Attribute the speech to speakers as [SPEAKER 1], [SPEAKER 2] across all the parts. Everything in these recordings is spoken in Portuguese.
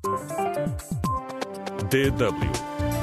[SPEAKER 1] DW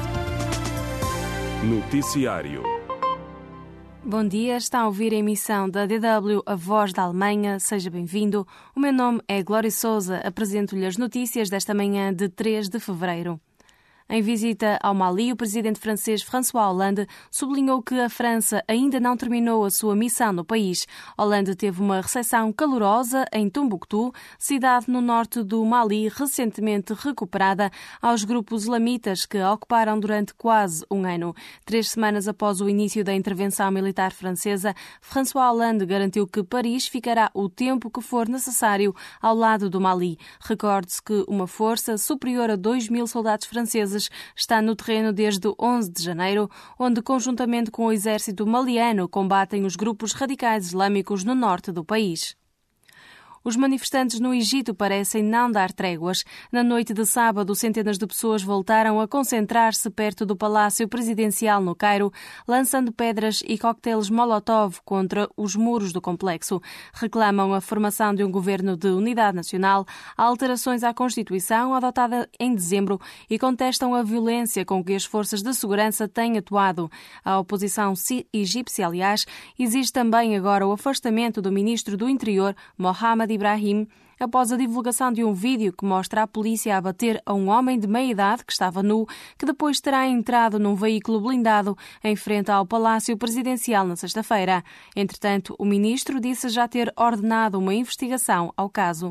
[SPEAKER 1] Noticiário.
[SPEAKER 2] Bom dia, está a ouvir a emissão da DW, a voz da Alemanha. Seja bem-vindo. O meu nome é Glória Sousa. Apresento-lhe as notícias desta manhã de 3 de fevereiro. Em visita ao Mali, o presidente francês François Hollande sublinhou que a França ainda não terminou a sua missão no país. Hollande teve uma recepção calorosa em Tombouctou, cidade no norte do Mali, recentemente recuperada aos grupos islamitas que a ocuparam durante quase um ano. 3 semanas após o início da intervenção militar francesa, François Hollande garantiu que Paris ficará o tempo que for necessário ao lado do Mali. Recorde-se que uma força superior a 2.000 soldados franceses está no terreno desde 11 de janeiro, onde, conjuntamente com o exército maliano, combatem os grupos radicais islâmicos no norte do país. Os manifestantes no Egito parecem não dar tréguas. Na noite de sábado, centenas de pessoas voltaram a concentrar-se perto do Palácio Presidencial no Cairo, lançando pedras e coquetéis Molotov contra os muros do complexo. Reclamam a formação de um governo de unidade nacional, alterações à Constituição adotada em dezembro e contestam a violência com que as forças de segurança têm atuado. A oposição egípcia, aliás, exige também agora o afastamento do ministro do Interior, Mohamed Ibrahim, após a divulgação de um vídeo que mostra a polícia a bater a um homem de meia-idade que estava nu, que depois terá entrado num veículo blindado em frente ao Palácio Presidencial na sexta-feira. Entretanto, o ministro disse já ter ordenado uma investigação ao caso.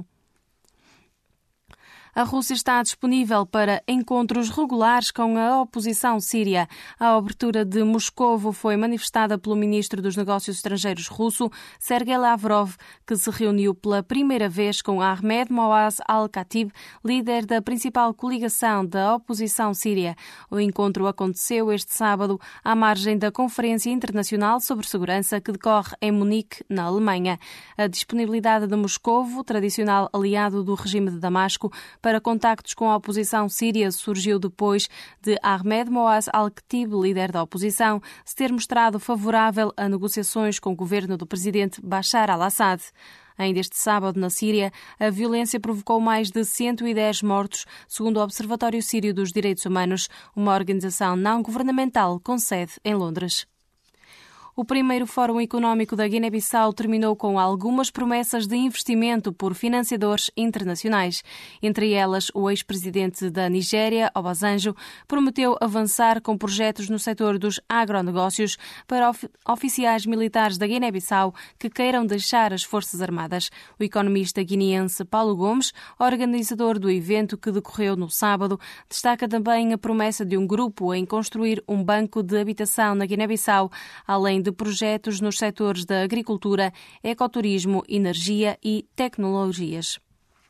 [SPEAKER 2] A Rússia está disponível para encontros regulares com a oposição síria. A abertura de Moscovo foi manifestada pelo ministro dos Negócios Estrangeiros russo, Sergei Lavrov, que se reuniu pela primeira vez com Ahmed Moaz al-Khatib, líder da principal coligação da oposição síria. O encontro aconteceu este sábado à margem da Conferência Internacional sobre Segurança que decorre em Munique, na Alemanha. A disponibilidade de Moscovo, tradicional aliado do regime de Damasco, para contactos com a oposição síria surgiu depois de Ahmed Moaz al-Khatib, líder da oposição, se ter mostrado favorável a negociações com o governo do presidente Bashar al-Assad. Ainda este sábado, na Síria, a violência provocou mais de 110 mortos, segundo o Observatório Sírio dos Direitos Humanos, uma organização não-governamental com sede em Londres. O primeiro Fórum Económico da Guiné-Bissau terminou com algumas promessas de investimento por financiadores internacionais. Entre elas, o ex-presidente da Nigéria, Obasanjo, prometeu avançar com projetos no setor dos agronegócios para oficiais militares da Guiné-Bissau que queiram deixar as Forças Armadas. O economista guineense Paulo Gomes, organizador do evento que decorreu no sábado, destaca também a promessa de um grupo em construir um banco de habitação na Guiné-Bissau, além de projetos nos setores da agricultura, ecoturismo, energia e tecnologias.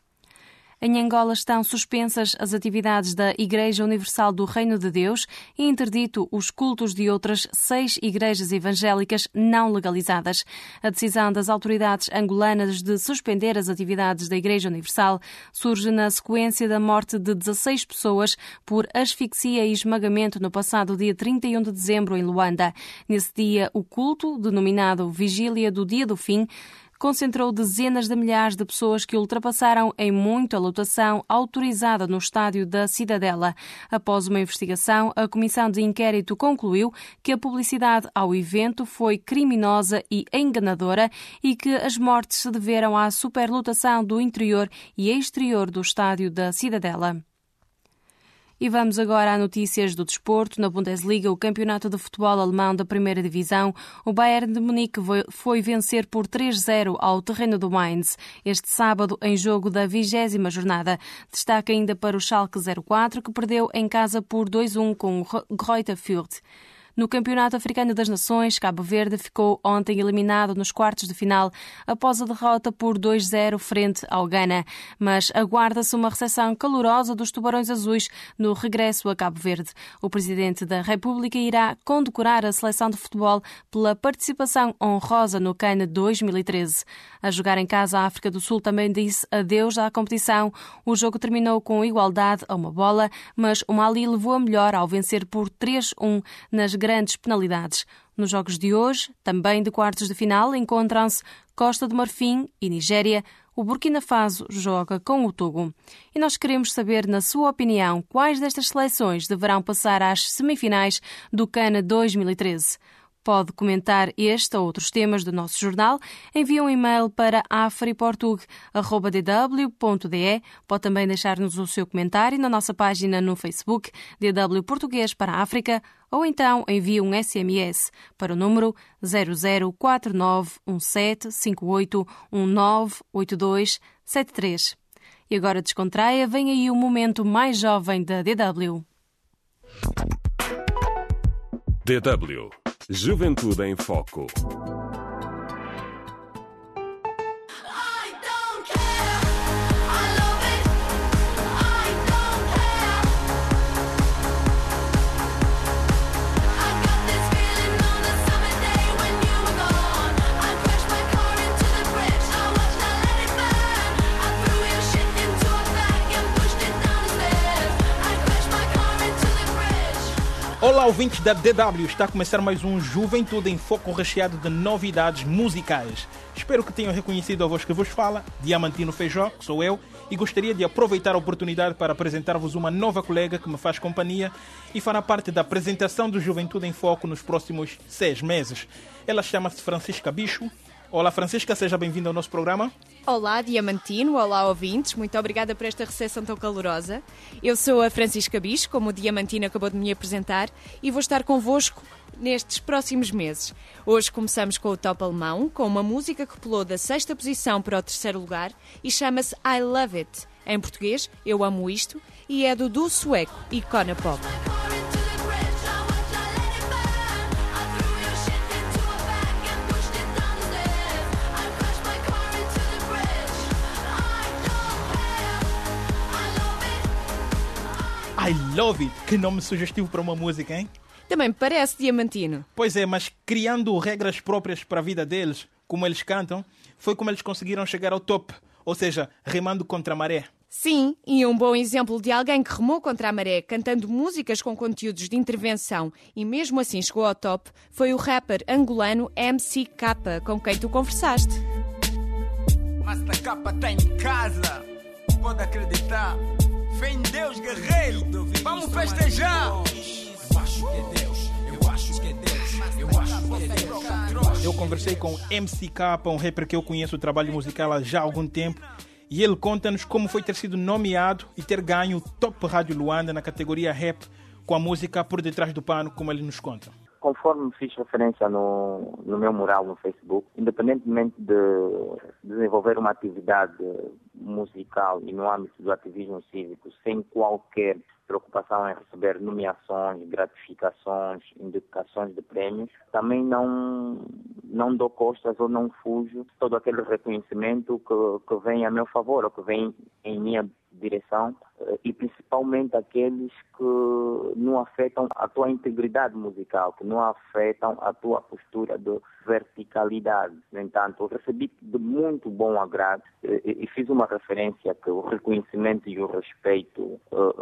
[SPEAKER 2] Em Angola estão suspensas as atividades da Igreja Universal do Reino de Deus e interdito os cultos de outras 6 igrejas evangélicas não legalizadas. A decisão das autoridades angolanas de suspender as atividades da Igreja Universal surge na sequência da morte de 16 pessoas por asfixia e esmagamento no passado dia 31 de dezembro em Luanda. Nesse dia, o culto, denominado Vigília do Dia do Fim, concentrou dezenas de milhares de pessoas que ultrapassaram em muito a lotação autorizada no estádio da Cidadela. Após uma investigação, a Comissão de Inquérito concluiu que a publicidade ao evento foi criminosa e enganadora e que as mortes se deveram à superlotação do interior e exterior do estádio da Cidadela. E vamos agora a notícias do desporto. Na Bundesliga, o campeonato de futebol alemão da primeira divisão, o Bayern de Munique foi vencer por 3-0 ao terreno do Mainz este sábado em jogo da 20ª jornada. Destaca ainda para o Schalke 04, que perdeu em casa por 2-1 com o Greuther Fürth. No Campeonato Africano das Nações, Cabo Verde ficou ontem eliminado nos quartos de final após a derrota por 2-0 frente ao Ghana. Mas aguarda-se uma recepção calorosa dos Tubarões Azuis no regresso a Cabo Verde. O Presidente da República irá condecorar a seleção de futebol pela participação honrosa no CAN 2013. A jogar em casa, a África do Sul também disse adeus à competição. O jogo terminou com igualdade a uma bola, mas o Mali levou a melhor ao vencer por 3-1 nas grandes penalidades. Nos jogos de hoje, também de quartos de final, encontram-se Costa do Marfim e Nigéria. o Burkina Faso joga com o Togo. E nós queremos saber, na sua opinião, quais destas seleções deverão passar às semifinais do CAN 2013. Pode comentar este ou outros temas do nosso jornal. Envie um e-mail para afriportug@dw.de. Pode também deixar-nos o seu comentário na nossa página no Facebook, DW Português para a África, ou então envie um SMS para o número 00491758198273. E agora descontraia, vem aí o momento mais jovem da DW.
[SPEAKER 1] DW Juventude em Foco.
[SPEAKER 3] Olá, ouvintes da DW, está a começar mais um Juventude em Foco recheado de novidades musicais. Espero que tenham reconhecido a voz que vos fala, Diamantino Feijó, que sou eu, e gostaria de aproveitar a oportunidade para apresentar-vos uma nova colega que me faz companhia e fará parte da apresentação do Juventude em Foco nos próximos 6 meses. Ela chama-se Francisca Bicho. Olá, Francisca, seja bem-vinda ao nosso programa.
[SPEAKER 4] Olá, Diamantino. Olá, ouvintes. Muito obrigada por esta recepção tão calorosa. Eu sou a Francisca Bicho, como o Diamantino acabou de me apresentar, e vou estar convosco nestes próximos meses. Hoje começamos com o top alemão, com uma música que pulou da 6ª posição para o 3º lugar e chama-se I Love It. Em português, Eu Amo Isto, e é do duo sueco Icona Pop.
[SPEAKER 3] I Love It! Que nome sugestivo para uma música, hein?
[SPEAKER 4] Também me parece, Diamantino.
[SPEAKER 3] Pois é, mas criando regras próprias para a vida deles, como eles cantam, foi como eles conseguiram chegar ao top, ou seja, remando contra a maré.
[SPEAKER 4] Sim, e um bom exemplo de alguém que remou contra a maré cantando músicas com conteúdos de intervenção e mesmo assim chegou ao top foi o rapper angolano MCK, com quem tu conversaste.
[SPEAKER 5] Master K tá em casa, pode acreditar. Fé em Deus, guerreiro, vamos festejar. Eu acho que é Deus, eu acho que é Deus, eu acho que é Deus.
[SPEAKER 3] Eu conversei com MCK, um rapper que eu conheço o trabalho musical há já algum tempo, e ele conta-nos como foi ter sido nomeado e ter ganho o Top Rádio Luanda na categoria Rap com a música Por Detrás do Pano, como ele nos conta.
[SPEAKER 6] Conforme fiz referência no meu mural no Facebook, independentemente de desenvolver uma atividade musical e no âmbito do ativismo cívico, sem qualquer preocupação em receber nomeações, gratificações, indicações de prêmios, também não dou costas ou não fujo todo aquele reconhecimento que vem a meu favor ou que vem em minha direção, e principalmente aqueles que não afetam a tua integridade musical, que não afetam a tua postura de verticalidade. No entanto, eu recebi de muito bom agrado e fiz uma referência que o reconhecimento e o respeito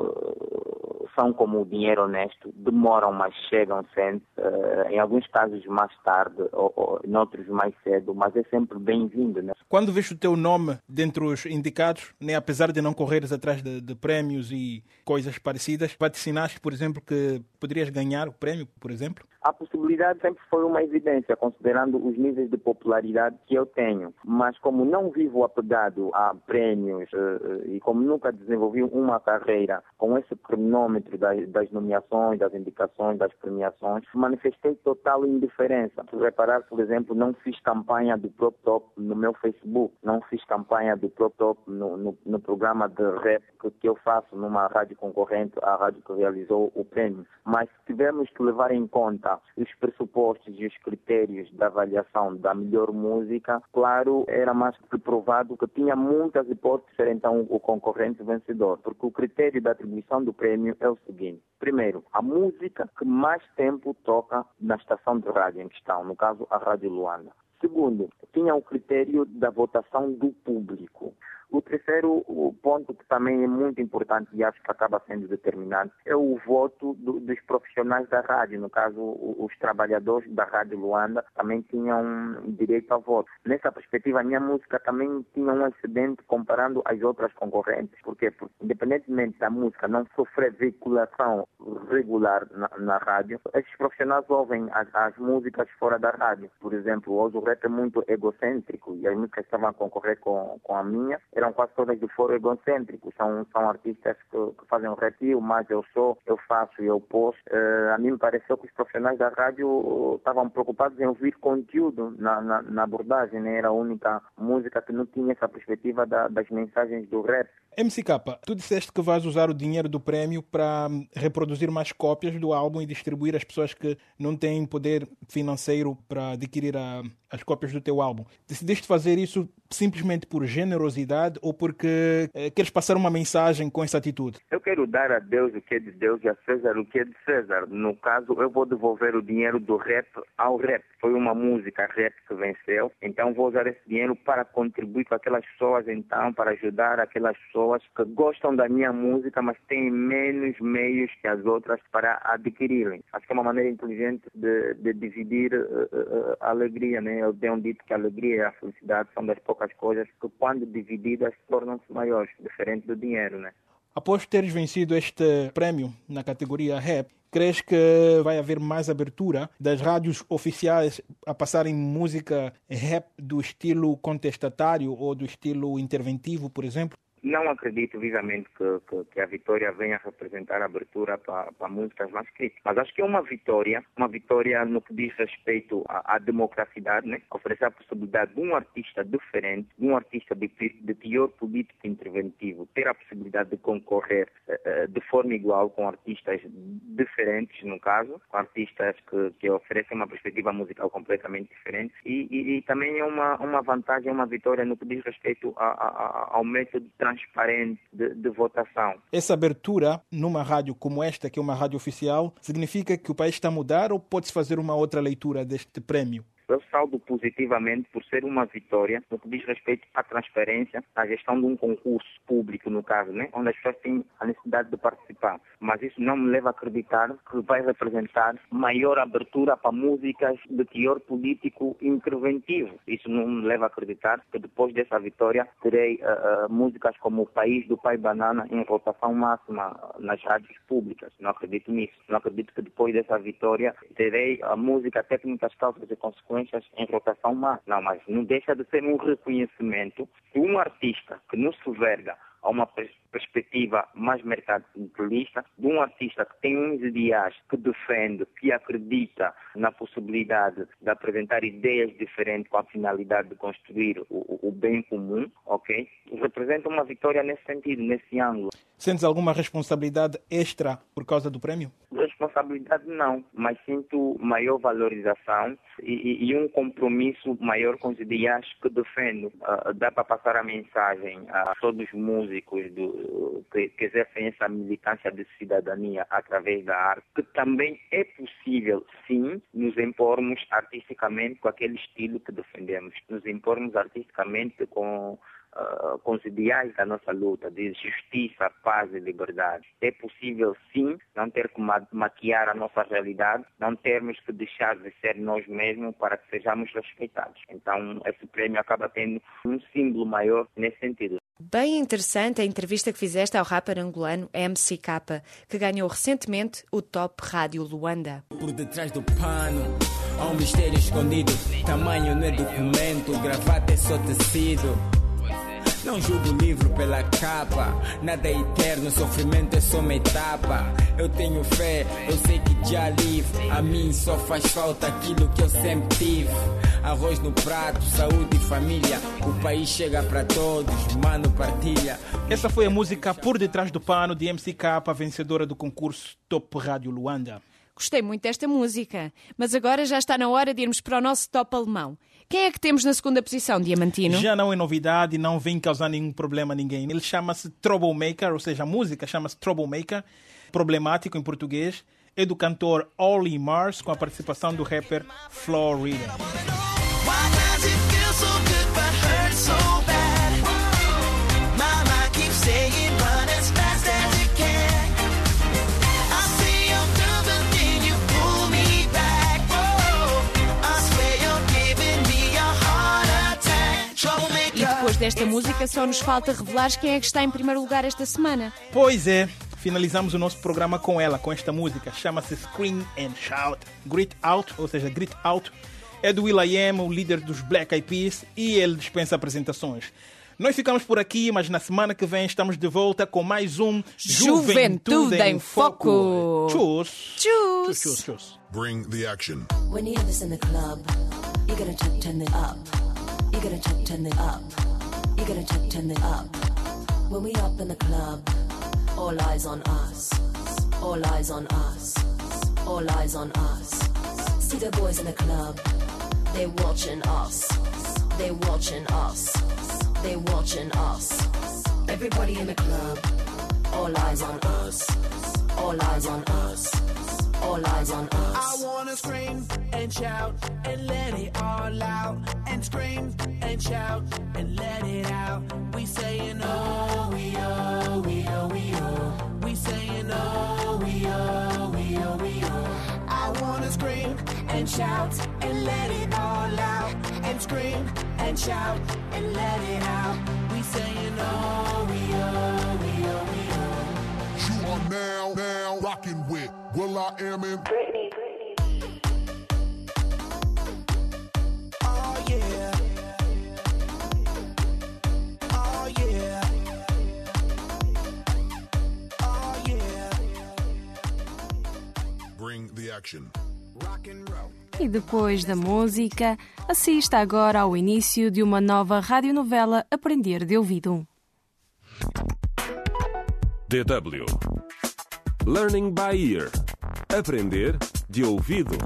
[SPEAKER 6] são como o dinheiro honesto, demoram, mas chegam sempre, em alguns casos mais tarde, ou em outros mais cedo, mas é sempre bem-vindo, né?
[SPEAKER 3] Quando vês o teu nome dentre os indicados, né, apesar de não correres atrás de prémios e coisas parecidas, vaticinaste, por exemplo, que poderias ganhar o prémio, por exemplo?
[SPEAKER 6] A possibilidade sempre foi uma evidência, considerando os níveis de popularidade que eu tenho. Mas como não vivo apegado a prémios e como nunca desenvolvi uma carreira com esse cronômetro das nomeações, das indicações, das premiações, manifestei total indiferença. Se reparar, por exemplo, não fiz campanha do Prop Top no meu Facebook, não fiz campanha do Prop Top no programa de rap que eu faço numa rádio concorrente à rádio que realizou o prêmio. Mas se tivermos que levar em conta os pressupostos e os critérios da avaliação da melhor música, claro, era mais que provado que tinha muitas hipóteses de ser então o concorrente vencedor, porque o critério da atribuição do prêmio é o seguinte: primeiro, a música que mais tempo toca na estação de rádio em questão, no caso a Rádio Luanda. Segundo, tinha o critério da votação do público. O terceiro terceiro ponto que também é muito importante e acho que acaba sendo determinante é o voto dos profissionais da rádio. No caso, os trabalhadores da Rádio Luanda também tinham direito a voto. Nessa perspectiva, a minha música também tinha um excedente comparando as outras concorrentes. Por quê? Porque, independentemente da música não sofrer veiculação regular na rádio, esses profissionais ouvem as músicas fora da rádio. Por exemplo, hoje o rap é muito egocêntrico e as músicas que estavam a concorrer com a minha eram quase todas de foro egocêntrico. São artistas que fazem o rap, mas eu sou, eu faço e eu posto. A mim me pareceu que os profissionais da rádio estavam preocupados em ouvir conteúdo na abordagem, né? Era a única música que não tinha essa perspectiva das mensagens do rap.
[SPEAKER 3] MCK, tu disseste que vais usar o dinheiro do prémio para reproduzir mais cópias do álbum e distribuir às pessoas que não têm poder financeiro para adquirir as cópias do teu álbum. Decidiste fazer isso simplesmente por generosidade ou porque queres passar uma mensagem com essa atitude?
[SPEAKER 6] Eu quero dar a Deus o que é de Deus e a César o que é de César. No caso, eu vou devolver o dinheiro do rap ao rap. Foi uma música rap que venceu, então vou usar esse dinheiro para contribuir com aquelas pessoas, então, para ajudar aquelas pessoas que gostam da minha música, mas têm menos meios que as outras para adquirirem. Acho que é uma maneira inteligente de dividir a alegria, né? Eu tenho dito que a alegria e a felicidade são das poucas coisas que, quando divididas, tornam-se maiores, diferente do dinheiro, né?
[SPEAKER 3] Após teres vencido este prémio na categoria rap, crees que vai haver mais abertura das rádios oficiais a passarem música rap do estilo contestatário ou do estilo interventivo, por exemplo?
[SPEAKER 6] Não acredito vivamente que a vitória venha representar a abertura para músicas mais críticas. Mas acho que é uma vitória no que diz respeito à democracidade, né? Oferecer a possibilidade de um artista diferente, de um artista de teor político interventivo, ter a possibilidade de concorrer de forma igual com artistas diferentes, no caso, com artistas que oferecem uma perspectiva musical completamente diferente. E também é uma vantagem, uma vitória no que diz respeito ao método transparente de votação.
[SPEAKER 3] Essa abertura numa rádio como esta, que é uma rádio oficial, significa que o país está a mudar ou pode-se fazer uma outra leitura deste prémio?
[SPEAKER 6] Eu saldo positivamente por ser uma vitória no que diz respeito à transparência, à gestão de um concurso público, no caso, né? Onde as pessoas têm a necessidade de participar. Mas isso não me leva a acreditar que vai representar maior abertura para músicas de teor político interventivo. Isso não me leva a acreditar que depois dessa vitória terei músicas como O País do Pai Banana em rotação máxima nas rádios públicas. Não acredito nisso. Não acredito que depois dessa vitória terei a música Técnicas, Causas e Consequências em rotação máxima. Não, mas não deixa de ser um reconhecimento de um artista que não se verga a uma perspectiva mais mercantilista, de um artista que tem uns ideais, que defende, que acredita na possibilidade de apresentar ideias diferentes com a finalidade de construir o bem comum, ok? Representa uma vitória nesse sentido, nesse ângulo.
[SPEAKER 3] Sentes alguma responsabilidade extra por causa do prémio?
[SPEAKER 6] Responsabilidade não, mas sinto maior valorização e um compromisso maior com os ideais que defendo. Dá para passar a mensagem a todos os músicos que exercem essa militância de cidadania através da arte, que também é possível, sim, nos impormos artisticamente com aquele estilo que defendemos, nos impormos artisticamente com os ideais da nossa luta, de justiça, paz e liberdade. É possível, sim, não ter que maquiar a nossa realidade, não termos que deixar de ser nós mesmos para que sejamos respeitados. Então, esse prémio acaba tendo um símbolo maior nesse sentido.
[SPEAKER 4] Bem interessante a entrevista que fizeste ao rapper angolano MCK, que ganhou recentemente o Top Rádio Luanda.
[SPEAKER 5] Por detrás do pano há um mistério escondido. Tamanho não é documento, gravata é só tecido. Não julgo o livro pela capa, nada é eterno, sofrimento é só uma etapa. Eu tenho fé, eu sei que já livre, a mim só faz falta aquilo que eu sempre tive. Arroz no prato, saúde e família, o país chega para todos, mano, partilha.
[SPEAKER 3] Essa foi a música Por Detrás do Pano, de MCK, a vencedora do concurso Top Rádio Luanda.
[SPEAKER 4] Gostei muito desta música, mas agora já está na hora de irmos para o nosso top alemão. Quem é que temos na segunda posição, Diamantino?
[SPEAKER 3] Já não é novidade, não vem causar nenhum problema a ninguém. Ele chama-se Troublemaker, ou seja, a música chama-se Troublemaker, problemático em português. É do cantor Olly Murs, com a participação do rapper Florida.
[SPEAKER 7] Why does it feel so good but hurt so bad? My
[SPEAKER 4] desta música, só nos falta revelar quem é que está em primeiro lugar esta semana.
[SPEAKER 3] Pois é, finalizamos o nosso programa com ela, com esta música. Chama-se Scream and Shout. Grit Out, ou seja, Grit Out. É do will.i.am, o líder dos Black Eyed Peas, e ele dispensa apresentações. Nós ficamos por aqui, mas na semana que vem estamos de volta com mais um
[SPEAKER 4] Juventude em Foco.
[SPEAKER 3] Tchus.
[SPEAKER 4] Tchus.
[SPEAKER 3] Tchus, tchus.
[SPEAKER 7] Bring the action.
[SPEAKER 8] When you have this in the club, you gotta turn it up. You gotta turn it up. You gotta turn it up. When we up in the club, all eyes on us. All eyes on us. All eyes on us. See the boys in the club, they watching us. They watching us. They watching us. Everybody in the club, all eyes on us. All eyes on us. All eyes on us.
[SPEAKER 5] I wanna scream and shout and let it all out. And scream and shout and let it out. We saying oh, we oh, we oh, we oh. We saying oh, we oh, we oh, we oh. I wanna scream and shout and let it all out. And scream and shout and let it out. We saying oh, we oh, we oh, we oh.
[SPEAKER 7] You are now rocking with will.i.am and
[SPEAKER 8] Britney.
[SPEAKER 5] Oh yeah. Oh yeah. Oh yeah.
[SPEAKER 7] bring the action.
[SPEAKER 5] Rock and roll.
[SPEAKER 2] E depois da música, assista agora ao início de uma nova radionovela Aprender de Ouvido.
[SPEAKER 1] DW Learning by Ear. Aprender de ouvido.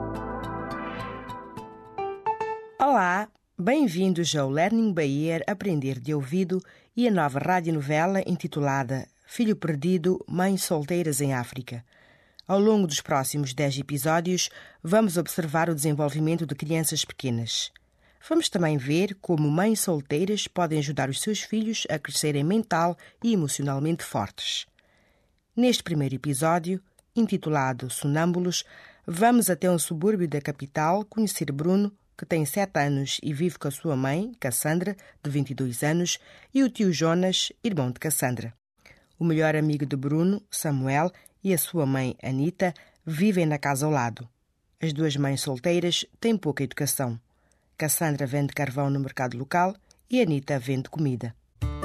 [SPEAKER 9] Olá, bem-vindos ao Learning by Ear Aprender de Ouvido e a nova radionovela intitulada Filho Perdido, Mães Solteiras em África. Ao longo dos próximos 10 episódios, vamos observar o desenvolvimento de crianças pequenas. Vamos também ver como mães solteiras podem ajudar os seus filhos a crescerem mental e emocionalmente fortes. Neste primeiro episódio, intitulado Sonâmbulos, vamos até um subúrbio da capital conhecer Bruno, que tem 7 anos e vive com a sua mãe, Cassandra, de 22 anos, e o tio Jonas, irmão de Cassandra. O melhor amigo de Bruno, Samuel, e a sua mãe, Anita, vivem na casa ao lado. As duas mães solteiras têm pouca educação. Cassandra vende carvão no mercado local e Anita vende comida.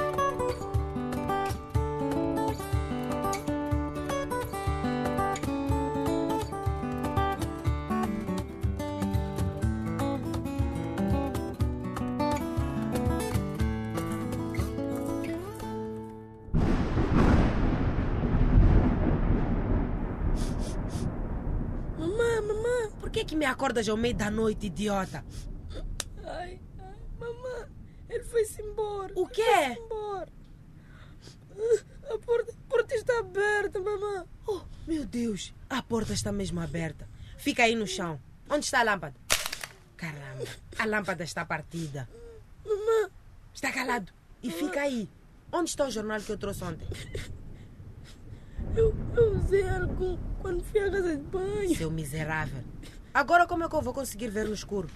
[SPEAKER 10] Mamãe, por que me acordas ao meio da noite, idiota?
[SPEAKER 11] Ai, mamãe, ele foi-se embora.
[SPEAKER 10] O quê?
[SPEAKER 11] Foi-se embora. A porta está aberta, mamãe.
[SPEAKER 10] Oh, meu Deus, a porta está mesmo aberta. Fica aí no chão. Onde está a lâmpada? Caramba, a lâmpada está partida.
[SPEAKER 11] Mamãe.
[SPEAKER 10] Está calado. E fica aí. Onde está o jornal que eu trouxe ontem?
[SPEAKER 11] Eu usei algo quando fui à casa de banho.
[SPEAKER 10] Seu miserável. Agora como é que eu vou conseguir ver no escuro?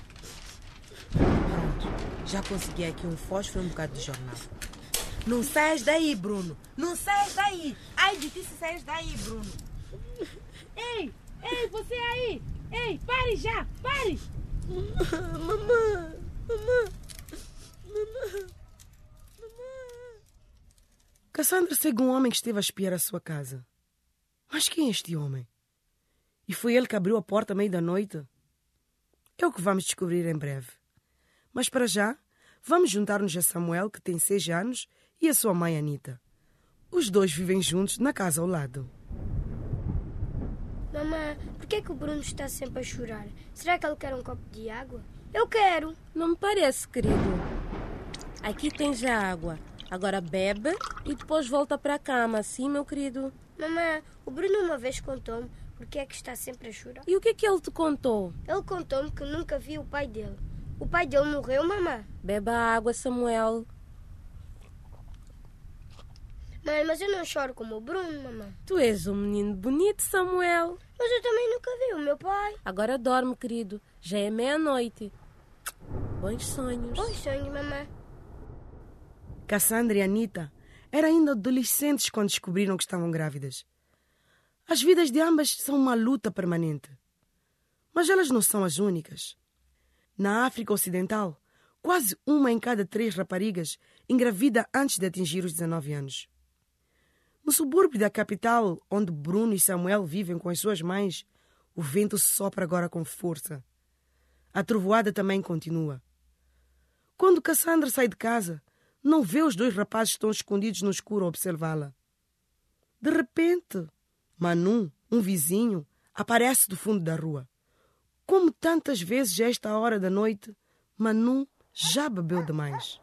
[SPEAKER 10] Pronto, já consegui aqui um fósforo e um bocado de jornal. Não saias daí, Bruno. Não saias daí. Ai de ti se saias daí, Bruno.
[SPEAKER 11] Ei, você aí. Ei, pare já, pare. Mamãe.
[SPEAKER 10] Cassandra segue um homem que esteve a espiar a sua casa. Mas quem é este homem? E foi ele que abriu a porta à meia da noite? É o que vamos descobrir em breve. Mas para já, vamos juntar-nos a Samuel, que tem 6 anos, e a sua mãe Anita. Os dois vivem juntos na casa ao lado.
[SPEAKER 12] Mamãe, por que o Bruno está sempre a chorar? Será que ele quer um copo de água? Eu quero.
[SPEAKER 11] Não me parece, querido. Aqui tens a água. Agora bebe e depois volta para a cama, sim, meu querido?
[SPEAKER 12] Mamãe, o Bruno uma vez contou-me porque é que está sempre a chorar.
[SPEAKER 11] E o que é que ele te contou?
[SPEAKER 12] Ele contou-me que nunca viu o pai dele. O pai dele morreu, mamãe.
[SPEAKER 11] Beba a água, Samuel.
[SPEAKER 12] Mãe, mas eu não choro como o Bruno, mamãe.
[SPEAKER 11] Tu és um menino bonito, Samuel.
[SPEAKER 12] Mas eu também nunca vi o meu pai.
[SPEAKER 11] Agora dorme, querido. Já é meia-noite. Bons sonhos.
[SPEAKER 12] Bons sonhos, mamãe.
[SPEAKER 10] Cassandra e Anita eram ainda adolescentes quando descobriram que estavam grávidas. As vidas de ambas são uma luta permanente. Mas elas não são as únicas. Na África Ocidental, quase 1 em cada 3 raparigas engravida antes de atingir os 19 anos. No subúrbio da capital, onde Bruno e Samuel vivem com as suas mães, o vento sopra agora com força. A trovoada também continua. Quando Cassandra sai de casa, não vê os 2 rapazes que estão escondidos no escuro a observá-la. De repente, Manu, um vizinho, aparece do fundo da rua. Como tantas vezes a esta hora da noite, Manu já bebeu demais.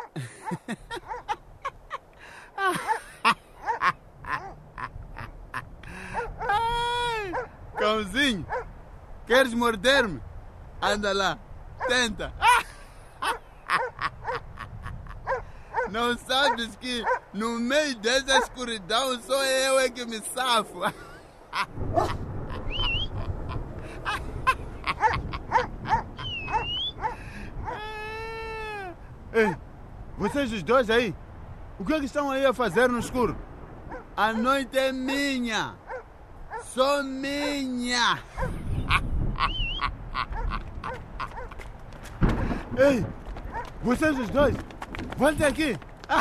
[SPEAKER 13] Cãozinho, queres morder-me? Anda lá, tenta. Não sabes que no meio dessa escuridão só eu é que me safo. Ei, vocês os dois aí, o que é que estão aí a fazer no escuro? A noite é minha, só minha. Ei, vocês os dois, voltem aqui.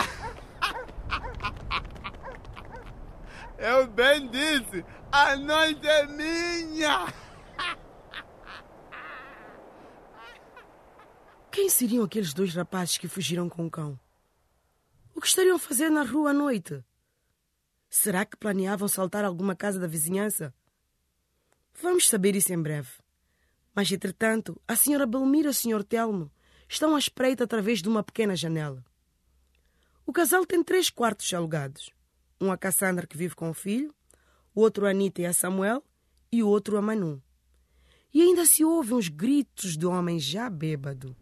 [SPEAKER 13] Eu bem disse, a noite é minha.
[SPEAKER 10] Quem seriam aqueles 2 rapazes que fugiram com o cão? O que estariam a fazer na rua à noite? Será que planeavam saltar alguma casa da vizinhança? Vamos saber isso em breve. Mas, entretanto, a senhora Belmira e o senhor Telmo estão à espreita através de uma pequena janela. O casal tem 3 quartos alugados. Um a Cassandra, que vive com o filho, o outro a Anita e a Samuel, e o outro a Manu. E ainda se ouvem uns gritos de homem já bêbado.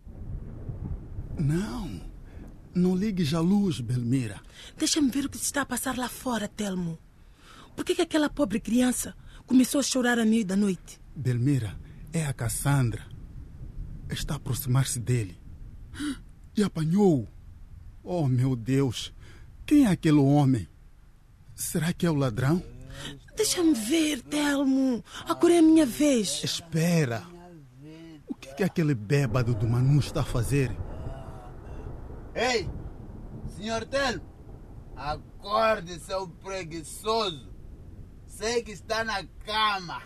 [SPEAKER 13] Não ligues a luz, Belmira.
[SPEAKER 14] Deixa-me ver o que se está a passar lá fora, Telmo. Por que aquela pobre criança começou a chorar à meia da noite?
[SPEAKER 13] Belmira, é a Cassandra. Está a aproximar-se dele. E apanhou-o. Oh, meu Deus. Quem é aquele homem? Será que é o ladrão?
[SPEAKER 14] Deixa-me ver, Telmo. Agora é a minha vez.
[SPEAKER 13] Espera. O que aquele bêbado do Manu está a fazer?
[SPEAKER 15] Ei, senhor Telmo, acorde, seu preguiçoso. Sei que está na cama.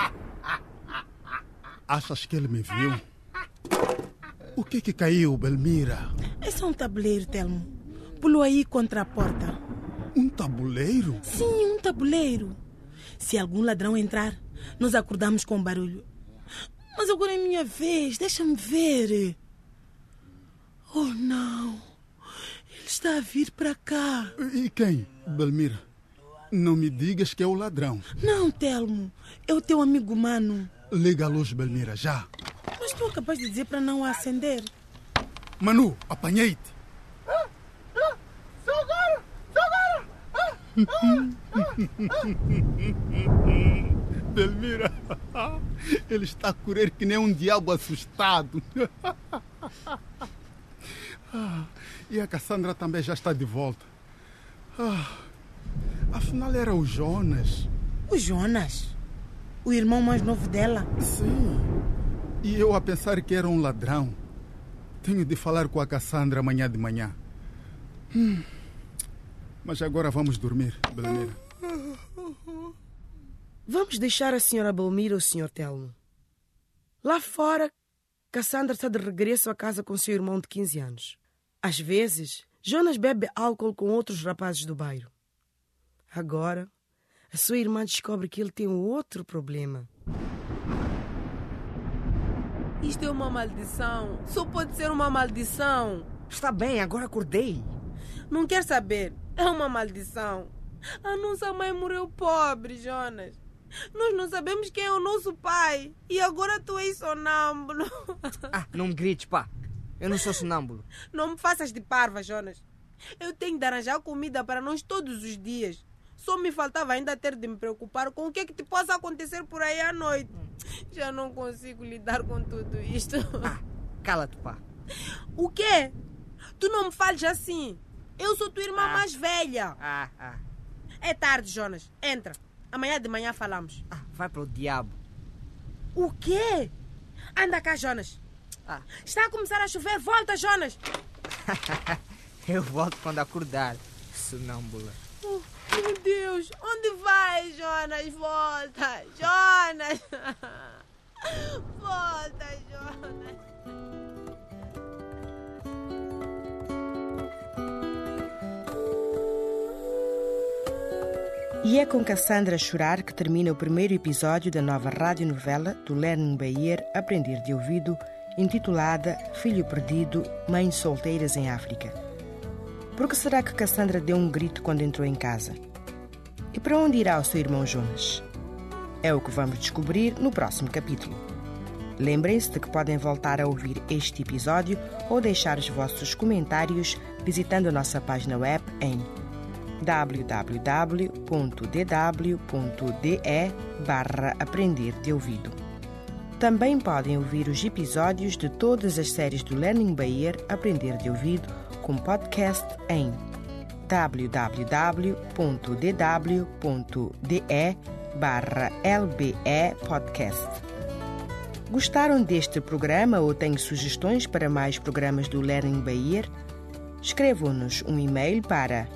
[SPEAKER 13] Achas que ele me viu? O que caiu, Belmira?
[SPEAKER 14] É só um tabuleiro, Telmo. Pulou aí contra a porta.
[SPEAKER 13] Um tabuleiro?
[SPEAKER 14] Sim, um tabuleiro. Se algum ladrão entrar, nós acordamos com barulho. Mas agora é minha vez, deixa-me ver. Oh, não. Ele está a vir para cá.
[SPEAKER 13] E quem, Belmira? Não me digas que é o ladrão.
[SPEAKER 14] Não, Telmo. É o teu amigo Mano.
[SPEAKER 13] Liga a luz, Belmira, já.
[SPEAKER 14] Mas estou capaz de dizer para não acender.
[SPEAKER 13] Manu, apanhei-te. Belmira, ele está a correr que nem um diabo assustado. E a Cassandra também já está de volta. Afinal era o Jonas.
[SPEAKER 14] O Jonas? O irmão mais novo dela?
[SPEAKER 13] Sim. E eu a pensar que era um ladrão. Tenho de falar com a Cassandra amanhã de manhã. Mas agora vamos dormir, Belmira.
[SPEAKER 10] Vamos deixar a senhora Belmira e o senhor Telmo. Lá fora, Cassandra está de regresso a casa com seu irmão de 15 anos. Às vezes, Jonas bebe álcool com outros rapazes do bairro. Agora, a sua irmã descobre que ele tem outro problema.
[SPEAKER 11] Isto é uma maldição. Só pode ser uma maldição.
[SPEAKER 16] Está bem, agora acordei.
[SPEAKER 11] Não quer saber. É uma maldição. A nossa mãe morreu pobre, Jonas. Nós não sabemos quem é o nosso pai. E agora tu és sonâmbulo.
[SPEAKER 16] Não me grites, pá. Eu não sou sonâmbulo.
[SPEAKER 11] Não me faças de parva, Jonas. Eu tenho de arranjar comida para nós todos os dias. Só me faltava ainda ter de me preocupar com o que te possa acontecer por aí à noite. Já não consigo lidar com tudo isto.
[SPEAKER 16] Cala-te, pá.
[SPEAKER 11] O quê? Tu não me fales assim. Eu sou tua irmã mais velha. É tarde, Jonas. Entra. Amanhã de manhã falamos.
[SPEAKER 16] Vai pro diabo.
[SPEAKER 11] O quê? Anda cá, Jonas. Está a começar a chover. Volta, Jonas.
[SPEAKER 16] Eu volto quando acordar, sonâmbula.
[SPEAKER 11] Meu Deus. Onde vai, Jonas? Volta. Jonas. Volta, Jonas.
[SPEAKER 9] E é com Cassandra a chorar que termina o primeiro episódio da nova radionovela do Learning by Ear Aprender de Ouvido, intitulada Filho Perdido, Mães Solteiras em África. Por que será que Cassandra deu um grito quando entrou em casa? E para onde irá o seu irmão Jonas? É o que vamos descobrir no próximo capítulo. Lembrem-se de que podem voltar a ouvir este episódio ou deixar os vossos comentários visitando a nossa página web em www.dw.de/aprender de ouvido. Também podem ouvir os episódios de todas as séries do Learning by Ear Aprender de Ouvido como podcast em www.dw.de/lbe-podcast. Gostaram deste programa ou têm sugestões para mais programas do Learning by Ear? Escrevam-nos um e-mail para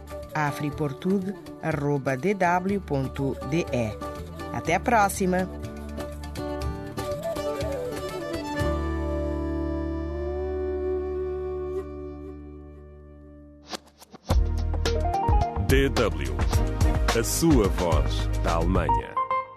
[SPEAKER 9] afriportug@dw.de. Até a próxima!
[SPEAKER 1] DW, a sua voz da Alemanha.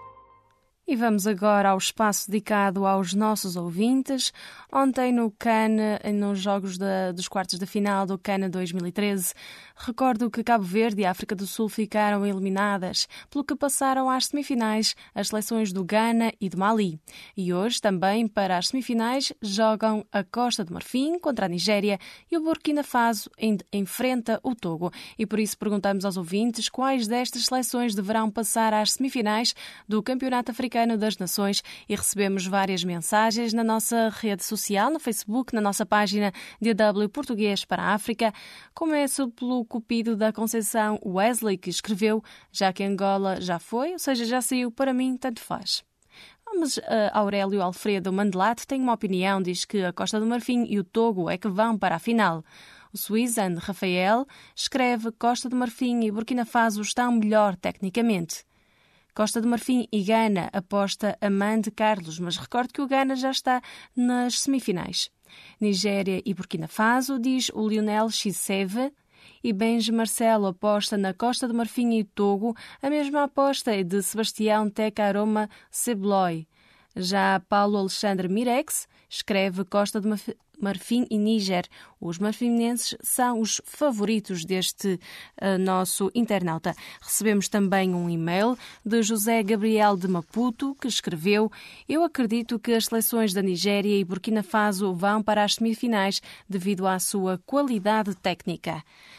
[SPEAKER 2] E vamos agora ao espaço dedicado aos nossos ouvintes. Ontem no CAN, nos jogos dos quartos de final do CAN 2013, recordo que Cabo Verde e África do Sul ficaram eliminadas, pelo que passaram às semifinais as seleções do Ghana e do Mali. E hoje também para as semifinais jogam a Costa do Marfim contra a Nigéria e o Burkina Faso enfrenta o Togo. E por isso perguntamos aos ouvintes quais destas seleções deverão passar às semifinais do Campeonato Africano das Nações e recebemos várias mensagens na nossa rede social, no Facebook, na nossa página DW Português para a África. Começo pelo cupido da Conceição Wesley, que escreveu: já que Angola já foi, ou seja, já saiu, para mim tanto faz. Mas Aurélio Alfredo Mandelato tem uma opinião, diz que a Costa do Marfim e o Togo é que vão para a final. O Suizan Rafael escreve: Costa do Marfim e Burkina Faso estão melhor tecnicamente. Costa do Marfim e Ghana aposta Amande Carlos, mas recordo que o Ghana já está nas semifinais. Nigéria e Burkina Faso, diz o Lionel Xiseve, e Benji Marcelo aposta na Costa do Marfim e Togo. A mesma aposta é de Sebastião Teca Aroma Sebloy. Já Paulo Alexandre Mirex escreve Costa do Marfim e Níger. Os marfinenses são os favoritos deste nosso internauta. Recebemos também um e-mail de José Gabriel de Maputo, que escreveu: eu acredito que as seleções da Nigéria e Burkina Faso vão para as semifinais devido à sua qualidade técnica.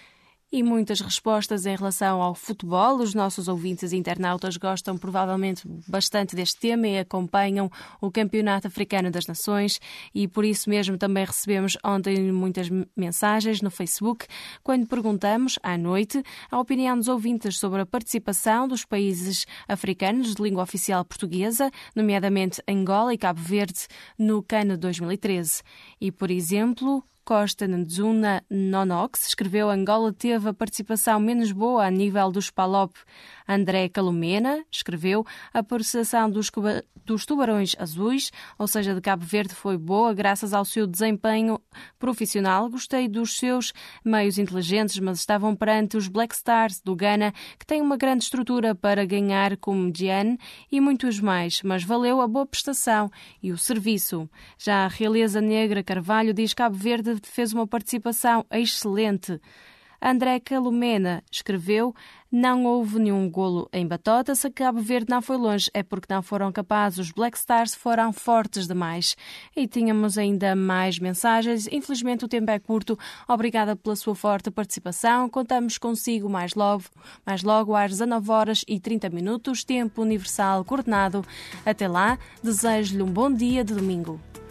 [SPEAKER 2] E muitas respostas em relação ao futebol. Os nossos ouvintes e internautas gostam provavelmente bastante deste tema e acompanham o Campeonato Africano das Nações, e por isso mesmo também recebemos ontem muitas mensagens no Facebook quando perguntamos à noite a opinião dos ouvintes sobre a participação dos países africanos de língua oficial portuguesa, nomeadamente Angola e Cabo Verde, no CAN 2013. E, por exemplo, Costa Nzuna Nonox escreveu: Angola teve a participação menos boa a nível dos PALOP. André Calomena escreveu: a participação dos Tubarões Azuis, ou seja, de Cabo Verde, foi boa graças ao seu desempenho profissional. Gostei dos seus meios inteligentes, mas estavam perante os Black Stars do Ghana, que têm uma grande estrutura para ganhar, como Diane e muitos mais, mas valeu a boa prestação e o serviço. Já a Realeza Negra Carvalho diz que Cabo Verde fez uma participação excelente. André Calomena escreveu: não houve nenhum golo em batota. Se Cabo Verde não foi longe, é porque não foram capazes. Os Black Stars foram fortes demais. E tínhamos ainda mais mensagens. Infelizmente o tempo é curto. Obrigada pela sua forte participação. Contamos consigo mais logo às 19h30, tempo universal coordenado. Até lá, desejo-lhe um bom dia de domingo.